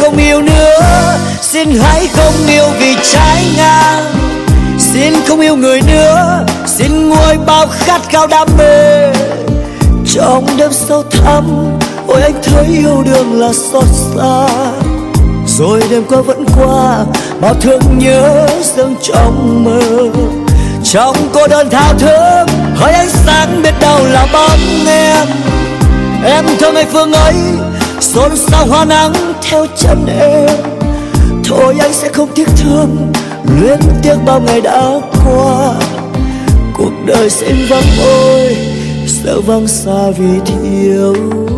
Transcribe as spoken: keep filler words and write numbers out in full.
không yêu nữa. Xin hãy không yêu vì trái ngang. Xin không yêu người nữa. Xin nguôi bao khát khao đam mê. Trong đêm sâu thẳm, ôi anh thấy yêu đương là xót xa. Rồi đêm qua vẫn qua, bao thương nhớ dâng trong mơ. Trong cô đơn thao thức, hỏi ánh sáng biết đâu là bóng em. Em thơ ngày phương ấy, xôn xao hoa nắng theo chân em. Thôi anh sẽ không tiếc thương, luyến tiếc bao ngày đã qua. Cuộc đời sẽ vắng ôi, sẽ vắng xa vì thiếu